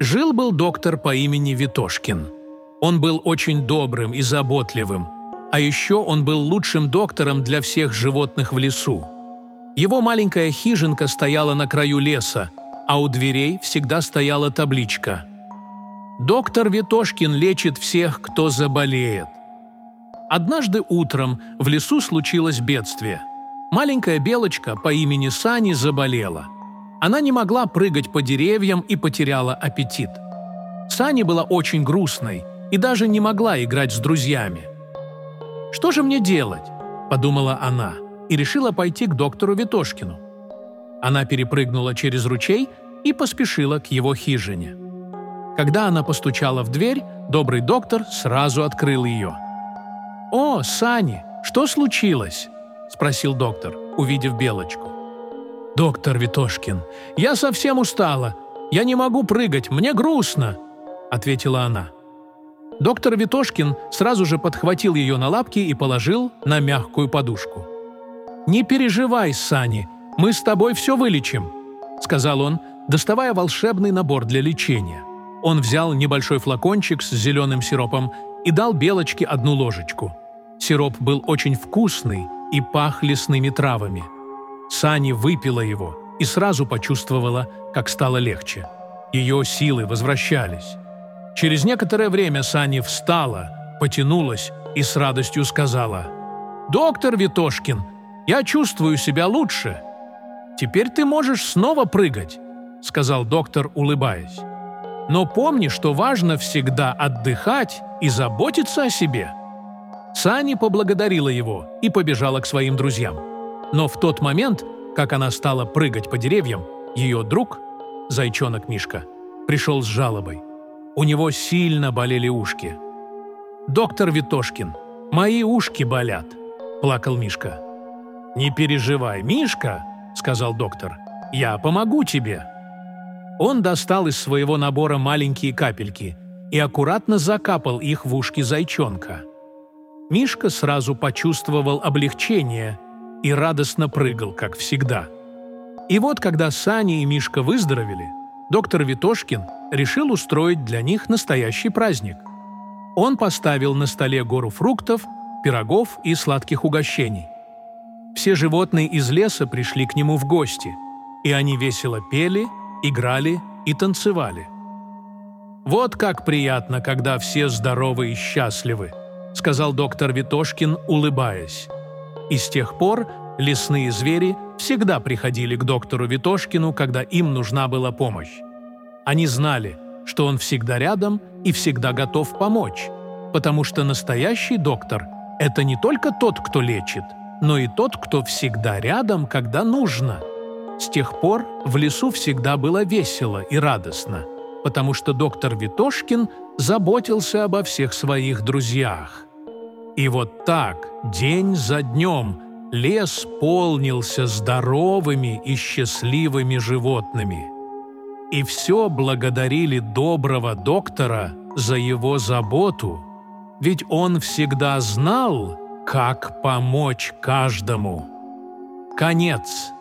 Жил-был доктор по имени Ветошкин. Он был очень добрым и заботливым, а еще он был лучшим доктором для всех животных в лесу. Его маленькая хижинка стояла на краю леса, а у дверей всегда стояла табличка: «Доктор Ветошкин лечит всех, кто заболеет». Однажды утром в лесу случилось бедствие. Маленькая белочка по имени Сани заболела. Она не могла прыгать по деревьям и потеряла аппетит. Сани была очень грустной и даже не могла играть с друзьями. «Что же мне делать?» – подумала она и решила пойти к доктору Ветошкину. Она перепрыгнула через ручей и поспешила к его хижине. Когда она постучала в дверь, добрый доктор сразу открыл ее. «О, Сани, что случилось?» – спросил доктор, увидев белочку. «Доктор Ветошкин, я совсем устала. Я не могу прыгать, мне грустно», – ответила она. Доктор Ветошкин сразу же подхватил ее на лапки и положил на мягкую подушку. «Не переживай, Сани, мы с тобой все вылечим», – сказал он, доставая волшебный набор для лечения. Он взял небольшой флакончик с зеленым сиропом и дал белочке одну ложечку. Сироп был очень вкусный и пах лесными травами. Сани выпила его и сразу почувствовала, как стало легче. Ее силы возвращались. Через некоторое время Сани встала, потянулась и с радостью сказала: «Доктор Ветошкин, я чувствую себя лучше. Теперь ты можешь снова прыгать», — сказал доктор, улыбаясь. «Но помни, что важно всегда отдыхать и заботиться о себе». Сани поблагодарила его и побежала к своим друзьям. Но в тот момент, как она стала прыгать по деревьям, ее друг, зайчонок Мишка, пришел с жалобой. У него сильно болели ушки. «Доктор Ветошкин, мои ушки болят», – плакал Мишка. «Не переживай, Мишка», – сказал доктор, – «я помогу тебе». Он достал из своего набора маленькие капельки и аккуратно закапал их в ушки зайчонка. Мишка сразу почувствовал облегчение и радостно прыгал, как всегда. И вот, когда Сани и Мишка выздоровели, доктор Ветошкин решил устроить для них настоящий праздник. Он поставил на столе гору фруктов, пирогов и сладких угощений. Все животные из леса пришли к нему в гости, и они весело пели, играли и танцевали. «Вот как приятно, когда все здоровы и счастливы», – сказал доктор Ветошкин, улыбаясь. И с тех пор лесные звери всегда приходили к доктору Ветошкину, когда им нужна была помощь. Они знали, что он всегда рядом и всегда готов помочь, потому что настоящий доктор – это не только тот, кто лечит, но и тот, кто всегда рядом, когда нужно. С тех пор в лесу всегда было весело и радостно, потому что доктор Ветошкин заботился обо всех своих друзьях. И вот так, день за днем, лес полнился здоровыми и счастливыми животными. И все благодарили доброго доктора за его заботу, ведь он всегда знал, как помочь каждому. Конец.